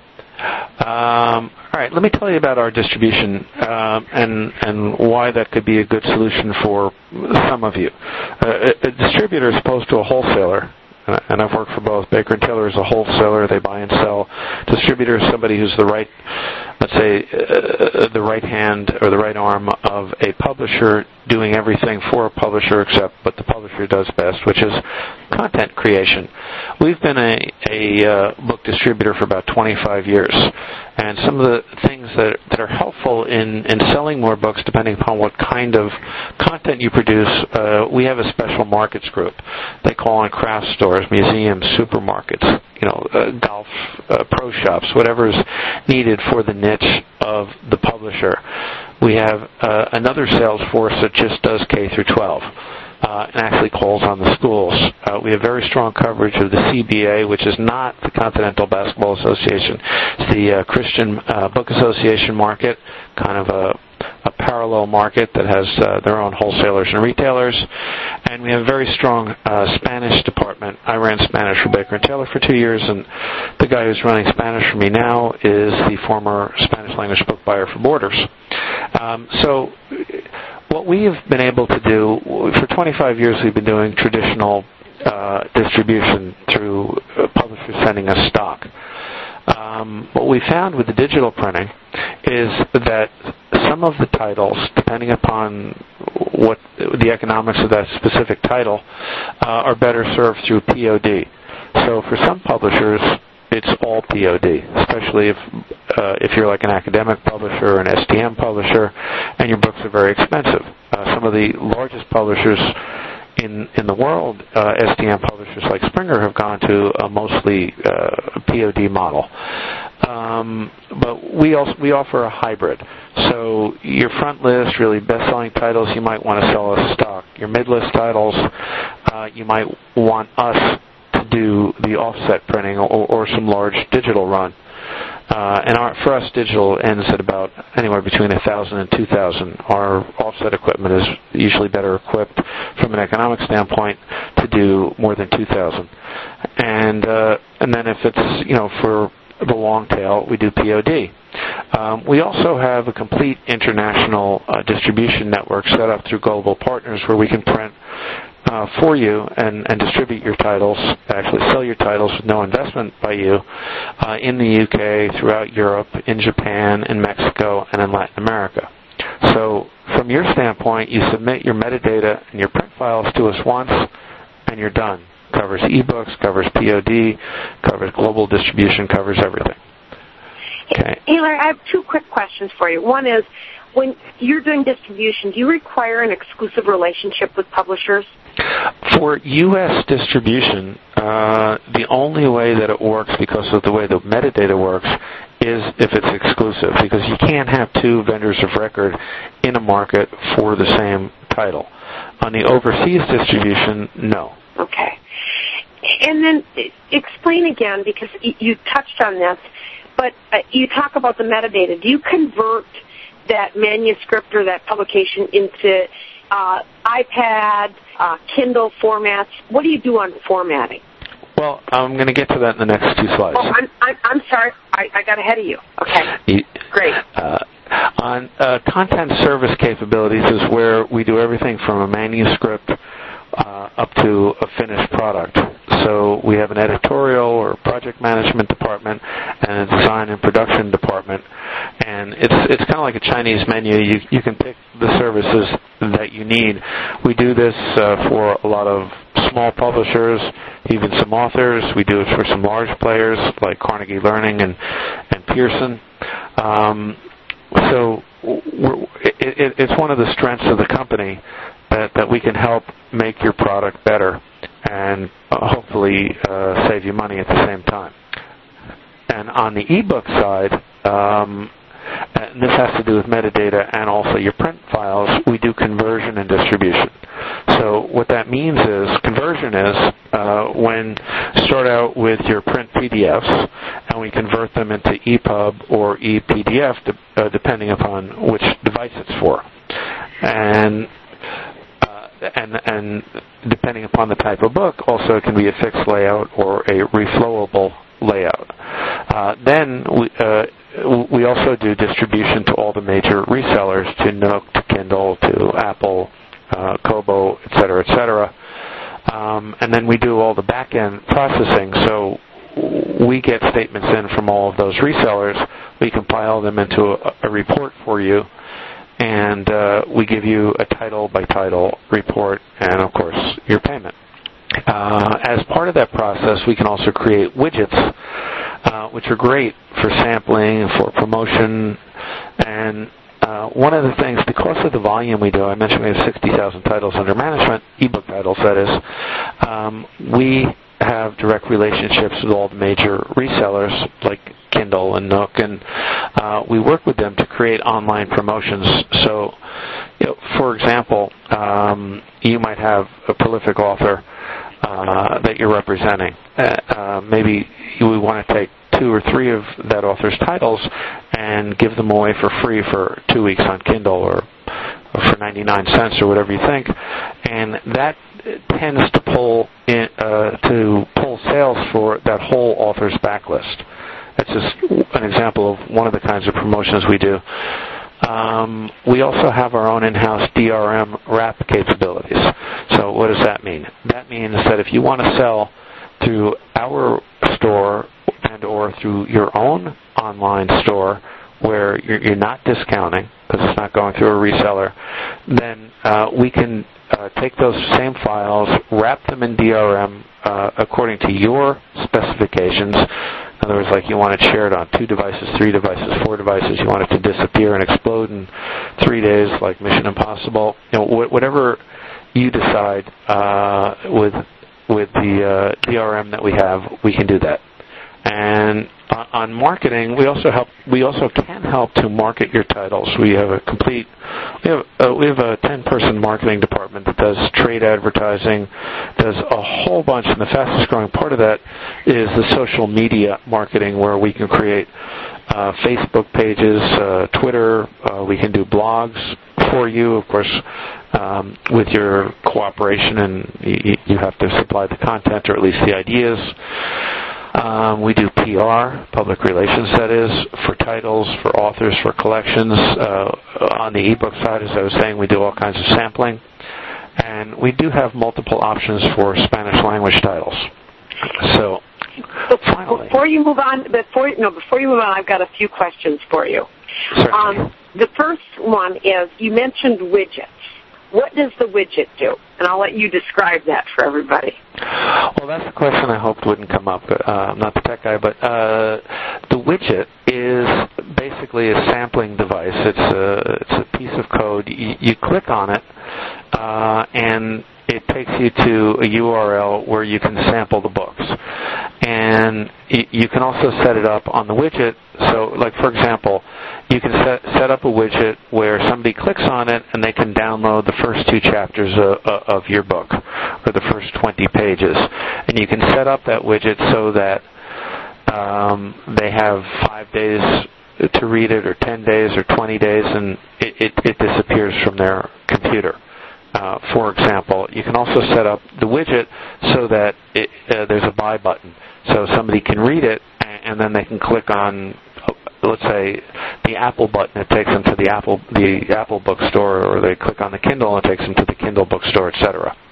Speaker 4: Um, all right. Let me tell you about our distribution um, and and why that could be a good solution for some of you. Uh, a, a distributor is opposed to a wholesaler. And I've worked for both. Baker and Taylor is a wholesaler. They buy and sell. Distributor is somebody who's the right, let's say, uh, the right hand or the right arm of a publisher doing everything for a publisher except what the publisher does best, which is content creation. We've been a, a uh, book distributor for about twenty-five years. And some of the things that, that are helpful in, in selling more books, depending upon what kind of content you produce, uh, we have a special markets group. They call on craft stores, museums, supermarkets, you know, uh, golf, uh, pro shops, whatever is needed for the niche of the publisher. We have uh, another sales force that just does K through twelve. Uh, and actually calls on the schools. Uh, we have very strong coverage of the C B A, which is not the Continental Basketball Association. It's the uh, Christian uh, Book Association market, kind of a, a parallel market that has uh, their own wholesalers and retailers. And we have a very strong uh, Spanish department. I ran Spanish for Baker and Taylor for two years, and the guy who's running Spanish for me now is the former Spanish language book buyer for Borders. Um, so what we have been able to do, for twenty-five years we've been doing traditional uh, distribution through uh, publishers sending us stock. Um, what we found with the digital printing is that some of the titles, depending upon what the economics of that specific title, uh, are better served through P O D. So for some publishers, it's all P O D, especially if uh, if you're like an academic publisher or an S T M publisher, and your books are very expensive. Uh, some of the largest publishers in in the world, uh, S T M publishers like Springer, have gone to a mostly uh, P O D model. Um, but we also we offer a hybrid. So your front list, really best-selling titles, you might want to sell us stock. Your mid-list titles, uh, you might want us to do the offset printing or, or some large digital run. Uh, and our, for us, digital ends at about anywhere between one thousand and two thousand. Our offset equipment is usually better equipped from an economic standpoint to do more than two thousand. And uh, and then if it's, you know, for the long tail, we do P O D. Um, we also have a complete international uh, distribution network set up through Global Partners where we can print Uh, for you and, and distribute your titles, actually sell your titles with no investment by you uh, in the U K, throughout Europe, in Japan, in Mexico, and in Latin America. So from your standpoint, you submit your metadata and your print files to us once, and you're done. Covers ebooks, covers P O D, covers global distribution, covers everything. Okay.
Speaker 1: Hey, Larry, I have two quick questions for you. One is, when you're doing distribution, do you require an exclusive relationship with publishers?
Speaker 4: For U S distribution, uh, the only way that it works, because of the way the metadata works, is if it's exclusive, because you can't have two vendors of record in a market for the same title. On the overseas distribution, no.
Speaker 1: Okay. And then explain again, because you touched on this, but you talk about the metadata. Do you convert that manuscript or that publication into uh, iPad, uh, Kindle formats? What do you do on formatting?
Speaker 4: Well, I'm going to get to that in the next two slides.
Speaker 1: Oh, I'm, I'm, I'm sorry. I, I got ahead of you. Okay. You, Great.
Speaker 4: Uh, on uh, content service capabilities is where we do everything from a manuscript uh, up to a finished product. So we have an editorial or project management department and a design and production department. And it's it's kind of like a Chinese menu. You you can pick the services that you need. We do this uh, for a lot of small publishers, even some authors. We do it for some large players like Carnegie Learning and, and Pearson. Um, so we're, it, it, it's one of the strengths of the company that, that we can help make your product better and uh, hopefully uh, save you money at the same time. And on the ebook side, um, and this has to do with metadata and also your print files, we do conversion and distribution. So what that means is, conversion is uh, when you start out with your print P D Fs and we convert them into E P U B or E P D F de- uh, depending upon which device it's for. And uh, and and depending upon the type of book, also it can be a fixed layout or a reflowable layout. Uh, then we, uh, we also do distribution to all the major resellers, to Nook, to Kindle, to Apple, uh, Kobo, et cetera, et cetera. Um, and then we do all the back-end processing. So we get statements in from all of those resellers. We compile them into a, a report for you, and uh, we give you a title-by-title report and, of course, your payment. Uh, as part of that process, we can also create widgets, uh, which are great for sampling, for promotion, and uh, one of the things, because of the volume we do, I mentioned we have sixty thousand titles under management, ebook titles that is, um, we have direct relationships with all the major resellers like Kindle and Nook, and uh, we work with them to create online promotions. So, you know, for example, um, you might have a prolific author uh, that you're representing. Uh, uh, maybe we want to take two or three of that author's titles and give them away for free for two weeks on Kindle or, or for ninety-nine cents or whatever you think, and that tends to pull in, uh, to pull sales for that whole author's backlist. That's just an example of one of the kinds of promotions we do. Um, we also have our own in-house D R M wrap capabilities. So what does that mean? That means that if you want to sell through our store and or through your own online store where you're, you're not discounting because it's not going through a reseller, then uh, we can uh, take those same files, wrap them in D R M uh, according to your specifications. In other words, like you want it shared on two devices, three devices, four devices. You want it to disappear and explode in three days, like Mission Impossible. You know, wh- whatever you decide uh, with with the uh, D R M that we have, we can do that. And on, on marketing, we also help. We also can help to market your titles. We have a complete. We have uh, we have a ten-person marketing department that does trade advertising, does a whole bunch, and the fastest-growing part of that is the social media marketing, where we can create uh, Facebook pages, uh, Twitter. Uh, we can do blogs for you, of course, um, with your cooperation, and you, you have to supply the content or at least the ideas. Um, we do P R, public relations, that is, for titles, for authors, for collections. Uh, on the ebook side, as I was saying, we do all kinds of sampling. And we do have multiple options for Spanish language titles. So, finally.
Speaker 1: Before you move on, before, no, before you move on, I've got a few questions for you.
Speaker 4: Certainly.
Speaker 1: Um, the first one is, you mentioned widgets. What does the widget do? And I'll let you describe that for everybody.
Speaker 4: Well, that's a question I hoped wouldn't come up. Uh, I'm not the tech guy, but uh, the widget is basically a sampling device. It's a, it's a piece of code. You, you click on it, uh, and it takes you to a U R L where you can sample the books. And y- you can also set it up on the widget. So, like, for example, you can set, set up a widget where somebody clicks on it and they can download the first two chapters of, of your book or the first twenty pages. And you can set up that widget so that um, they have five days to read it, or ten days, or twenty days, and it, it, it disappears from their computer. Uh, for example, you can also set up the widget so that it, uh, there's a buy button. So somebody can read it, and then they can click on, let's say, the Apple button. It takes them to the Apple the Apple bookstore, or they click on the Kindle and it takes them to the Kindle bookstore, et cetera.
Speaker 1: Okay.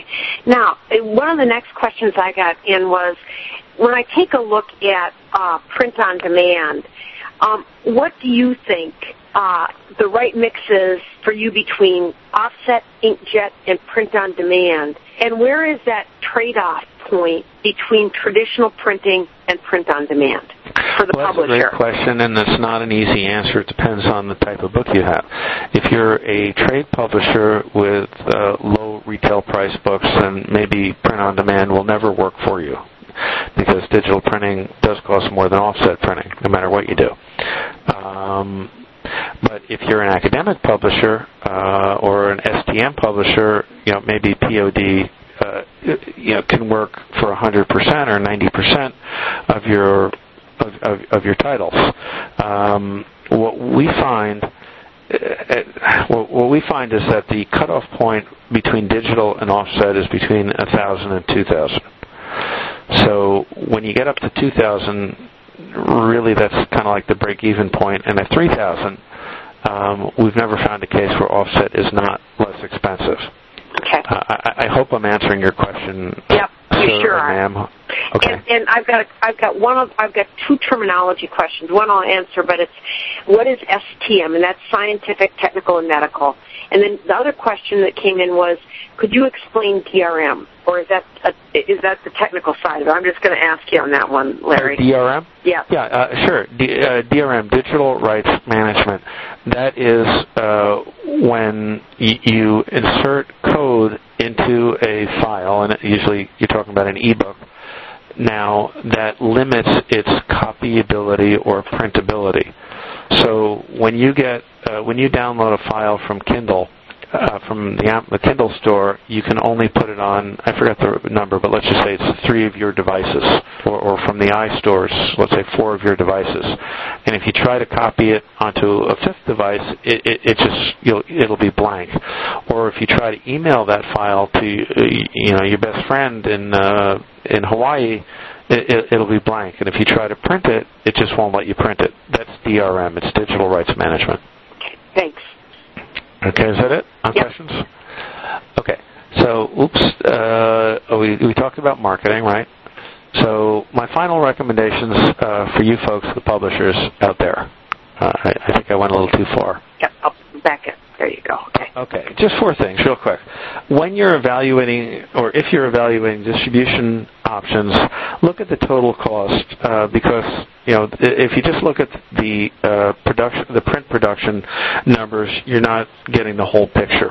Speaker 1: Now, one of the next questions I got in was, when I take a look at uh, print on demand, um, what do you think uh, the right mix is for you between offset, inkjet, and print on demand? And where is that trade-off point between traditional printing and print on demand for the
Speaker 4: well,
Speaker 1: publisher?
Speaker 4: That's a great question, and it's not an easy answer. It depends on the type of book you have. If you're a trade publisher with uh, low retail price books, then maybe print on demand will never work for you, because digital printing does cost more than offset printing, no matter what you do. Um, but if you're an academic publisher uh, or an S T M publisher, you know, maybe P O D uh, you know, can work for one hundred percent or ninety percent of your of, of, of your titles. Um, what we find uh, what, what we find is that the cutoff point between digital and offset is between one thousand and two thousand. So when you get up to two thousand, really that's kind of like the break-even point. And at three thousand, um, we've never found a case where offset is not less expensive.
Speaker 1: Okay.
Speaker 4: Uh, I, I hope I'm answering your question.
Speaker 1: Yep, you
Speaker 4: sir,
Speaker 1: sure are.
Speaker 4: ma'am. Okay.
Speaker 1: And, and I've got I've got one of I've got two terminology questions. One I'll answer, but it's what is S T M, and that's scientific, technical, and medical. And then the other question that came in was, could you explain D R M, or is that a, is that the technical side of it? I'm just going to ask you on that one, Larry.
Speaker 4: D R M?
Speaker 1: Yeah.
Speaker 4: Yeah, uh, sure. D, uh, D R M, Digital Rights Management. That is uh, when y- you insert code into a file, and usually you're talking about an ebook. Now, that limits its copyability or printability. So when you get uh, when you download a file from Kindle, uh, from the, the Kindle store, you can only put it on, I forget the number, but let's just say it's three of your devices, or, or from the iStores, let's say four of your devices. And if you try to copy it onto a fifth device, it, it, it just you'll, it'll be blank. Or if you try to email that file to you know your best friend in uh, in Hawaii, It, it, it'll be blank, and if you try to print it, it just won't let you print it. That's D R M. It's Digital Rights Management.
Speaker 1: Okay, thanks.
Speaker 4: Okay, is that it on
Speaker 1: yep.
Speaker 4: questions? Okay, so, oops, uh, we, we talked about marketing, right? So my final recommendations uh, for you folks, the publishers out there. Uh, I, I think I went a little too far.
Speaker 1: Yep, I'll back it. There you go. Okay.
Speaker 4: Okay, just four things real quick. When you're evaluating, or if you're evaluating distribution options, look at the total cost uh, because, you know, if you just look at the uh, production, the print production numbers, you're not getting the whole picture.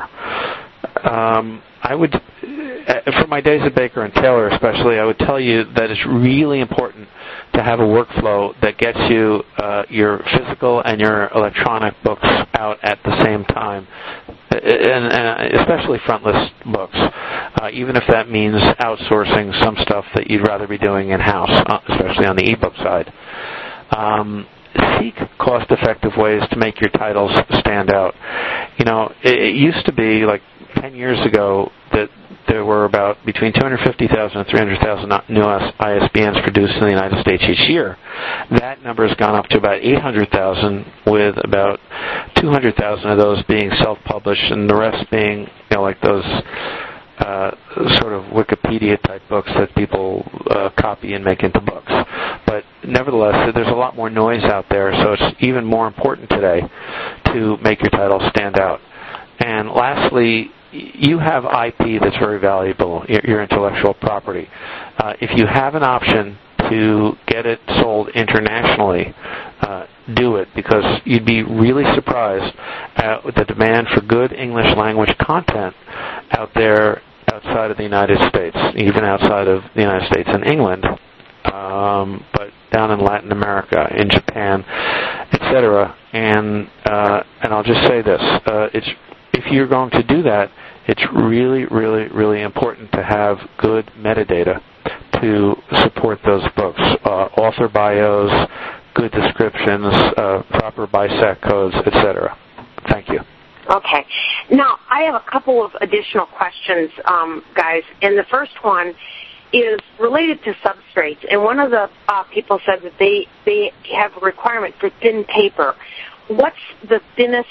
Speaker 4: Um, I would, for my days at Baker and Taylor especially, I would tell you that it's really important to have a workflow that gets you uh, your physical and your electronic books out at the same time, and, and especially frontlist books, uh, even if that means outsourcing some stuff that you'd rather be doing in-house, uh, especially on the ebook side. Um, seek cost-effective ways to make your titles stand out. You know, it, it used to be like ten years ago that there were about between two hundred fifty thousand and three hundred thousand new I S B Ns produced in the United States each year. That number has gone up to about eight hundred thousand, with about two hundred thousand of those being self-published and the rest being, you know, like those uh, sort of Wikipedia-type books that people uh, copy and make into books. But nevertheless, there's a lot more noise out there, so it's even more important today to make your title stand out. And lastly, you have I P that's very valuable, your intellectual property. Uh, if you have an option to get it sold internationally, uh, do it, because you'd be really surprised at the demand for good English language content out there outside of the United States, even outside of the United States and England, um, but down in Latin America, in Japan, et cetera. And uh, and I'll just say this: uh, it's if you're going to do that, it's really, really, really important to have good metadata to support those books. Uh, author bios, good descriptions, uh, proper bisect codes, et cetera. Thank you.
Speaker 1: Okay. Now, I have a couple of additional questions, um, guys. And the first one is related to substrates. And one of the uh, people said that they, they have a requirement for thin paper. What's the thinnest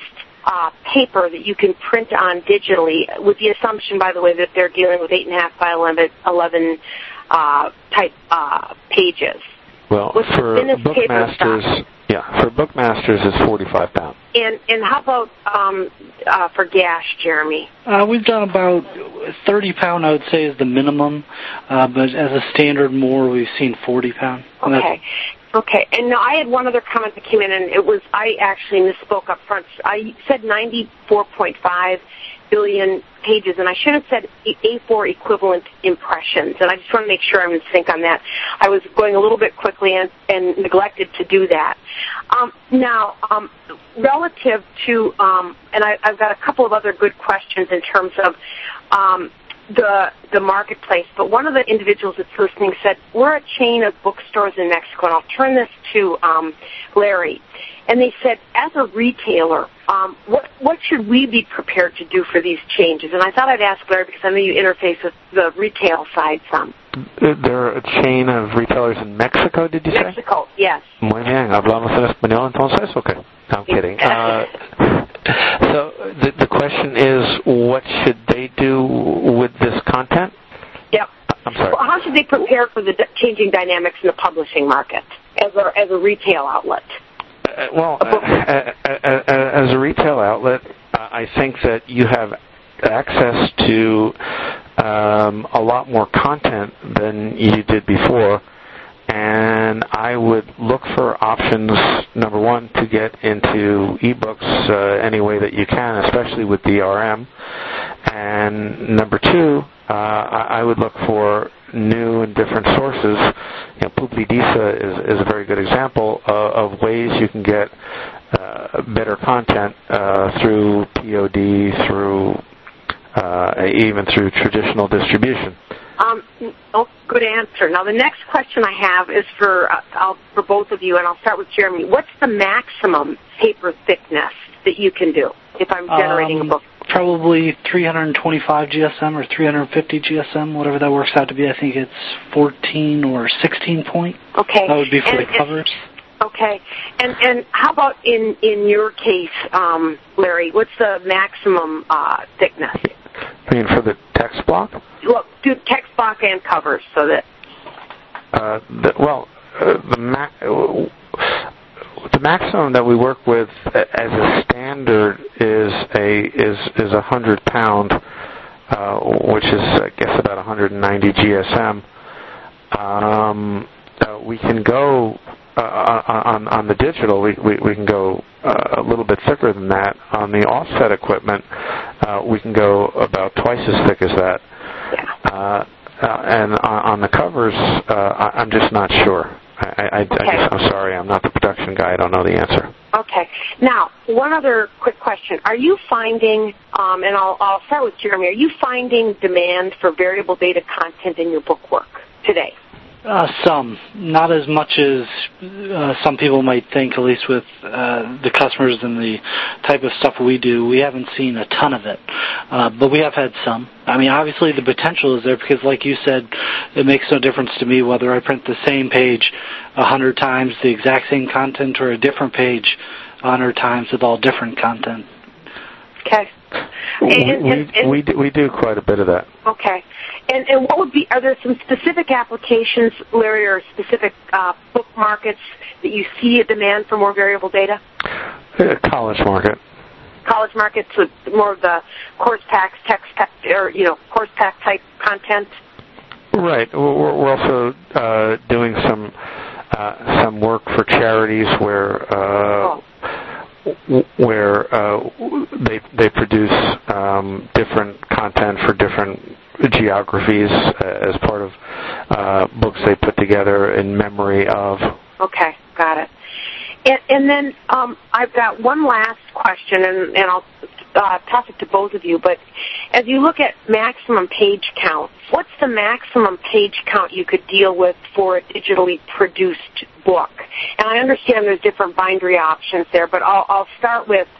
Speaker 1: uh, paper that you can print on digitally, with the assumption, by the way, that they're dealing with eight and a half by eleven uh, type uh, pages.
Speaker 4: Well,
Speaker 1: What's
Speaker 4: for Bookmasters, yeah, for Bookmasters it's forty-five pounds.
Speaker 1: And and how about um, uh, for Gash, Jeremy?
Speaker 2: Uh, we've done about thirty pound, I would say, is the minimum, uh, but as a standard more, we've seen forty pound.
Speaker 1: Okay. Okay, and now I had one other comment that came in, and it was, I actually misspoke up front. I said ninety-four point five billion pages, and I should have said A four equivalent impressions, and I just want to make sure I'm in sync on that. I was going a little bit quickly and, and neglected to do that. Um, now, um, relative to, um, and I, I've got a couple of other good questions in terms of um, the the marketplace, but one of the individuals that's listening said, we're a chain of bookstores in Mexico, and I'll turn this to um, Larry. And they said, as a retailer, um, what what should we be prepared to do for these changes? And I thought I'd ask Larry because I know you interface with the retail side some.
Speaker 4: They're a chain of retailers in Mexico, did you
Speaker 1: Mexico,
Speaker 4: say?
Speaker 1: Mexico, yes.
Speaker 4: Muy bien, hablamos en español entonces? Okay. No, I'm kidding. Uh, so the, the question is, what should they do with this content?
Speaker 1: Yep.
Speaker 4: I'm sorry.
Speaker 1: Well, how should they prepare for the d- changing dynamics in the publishing market as a, as a retail outlet?
Speaker 4: Uh, well, uh, uh, as a retail outlet, uh, I think that you have access to um, a lot more content than you did before, and I would look for options, number one, to get into ebooks uh, any way that you can, especially with D R M, and number two, uh, I would look for new and different sources. You know, Publidisa is, is a very good example of, of ways you can get uh, better content uh, through P O D, through uh, even through traditional distribution.
Speaker 1: Um, oh, good answer. Now, the next question I have is for uh, I'll, for both of you, and I'll start with Jeremy. What's the maximum paper thickness that you can do if I'm generating
Speaker 2: um,
Speaker 1: a book?
Speaker 2: Probably three hundred twenty-five G S M or three hundred fifty G S M, whatever that works out to be. I think it's fourteen or sixteen point.
Speaker 1: Okay.
Speaker 2: That would be for
Speaker 1: and,
Speaker 2: the covers.
Speaker 1: And, okay. And and how about in, in your case, um, Larry, what's the maximum uh, thickness?
Speaker 4: I mean, for the text block?
Speaker 1: Well, do text block and covers so that...
Speaker 4: Uh, the, well, uh, the ma- the maximum that we work with as a standard is a is is a hundred pound, uh, which is I guess about one hundred ninety G S M. Um, uh, we can go uh, on on the digital. We we, we can go uh, a little bit thicker than that. On the offset equipment, uh, we can go about twice as thick as that.
Speaker 1: Yeah.
Speaker 4: Uh, uh, and on, on the covers, uh, I, I'm just not sure. I, I,
Speaker 1: okay.
Speaker 4: I just, I'm sorry, I'm not the production guy. I don't know the answer.
Speaker 1: Okay. Now, one other quick question. Are you finding, um, and I'll, I'll start with Jeremy, are you finding demand for variable data content in your book work today?
Speaker 2: Uh, some, not as much as uh, some people might think, at least with uh, the customers and the type of stuff we do. We haven't seen a ton of it, uh, but we have had some. I mean, obviously the potential is there because, like you said, it makes no difference to me whether I print the same page a hundred times, the exact same content, or a different page a hundred times with all different content.
Speaker 1: Okay. And,
Speaker 4: we,
Speaker 1: and, and,
Speaker 4: we, do, we do quite a bit of that.
Speaker 1: Okay. And, and what would be, are there some specific applications, Larry, or specific uh, book markets that you see a demand for more variable data?
Speaker 4: Uh, college market.
Speaker 1: College markets with more of the course packs, text, pack, or, you know, course pack type content?
Speaker 4: Right. We're, we're also uh, doing some uh, some work for charities where uh, oh. where uh, they they produce um, different content for different geographies uh, as part of uh, books they put together in memory of.
Speaker 1: Okay, got it. And, and then um, I've got one last question, and, and I'll uh, toss it to both of you. But as you look at maximum page count, what's the maximum page count you could deal with for a digitally produced book? And I understand there's different bindery options there, but I'll, I'll start with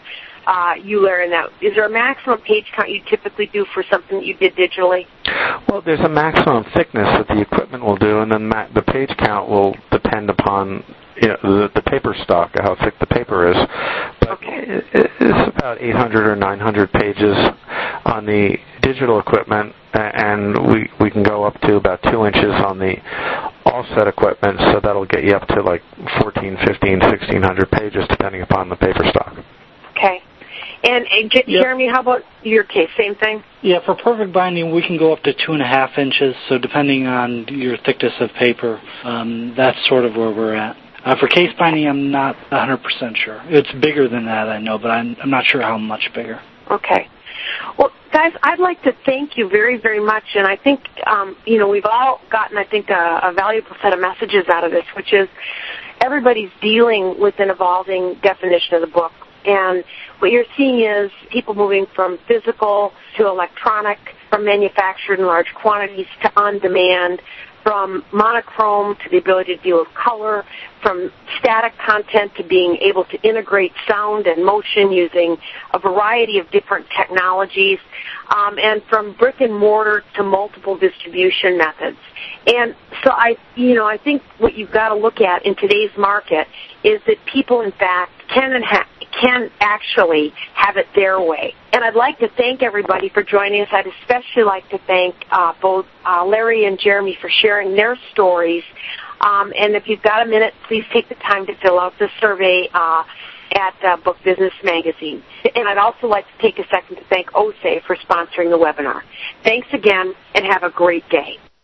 Speaker 1: uh, you, Larry, in that. Is there a maximum page count you typically do for something that you did digitally?
Speaker 4: Well, there's a maximum thickness that the equipment will do, and then ma- the page count will depend upon you know, the, the paper stock, how thick the paper is. But
Speaker 1: okay.
Speaker 4: it, it's about eight hundred or nine hundred pages on the digital equipment, and we, we can go up to about two inches on the offset equipment, so that'll get you up to like fourteen, fifteen, sixteen hundred pages, depending upon the paper stock.
Speaker 1: Okay. And, and J-
Speaker 2: yep.
Speaker 1: Jeremy, how about your case? Same thing?
Speaker 2: Yeah, for perfect binding, we can go up to two and a half inches. So depending on your thickness of paper, um, that's sort of where we're at. Uh, for case binding, I'm not one hundred percent sure. It's bigger than that, I know, but I'm, I'm not sure how much bigger.
Speaker 1: Okay. Well, guys, I'd like to thank you very, very much, and I think, um, you know, we've all gotten, I think, a, a valuable set of messages out of this, which is everybody's dealing with an evolving definition of the book. And what you're seeing is people moving from physical to electronic, from manufactured in large quantities to on-demand, from monochrome to the ability to deal with color, from static content to being able to integrate sound and motion using a variety of different technologies, um, and from brick and mortar to multiple distribution methods. And so I, you know, I think what you've got to look at in today's market is that people, in fact, can and ha- can actually have it their way. And I'd like to thank everybody for joining us. I'd especially like to thank uh, both uh, Larry and Jeremy for sharing their stories. Um, and if you've got a minute, please take the time to fill out the survey uh, at uh, Book Business Magazine. And I'd also like to take a second to thank O S E for sponsoring the webinar. Thanks again, and have a great day.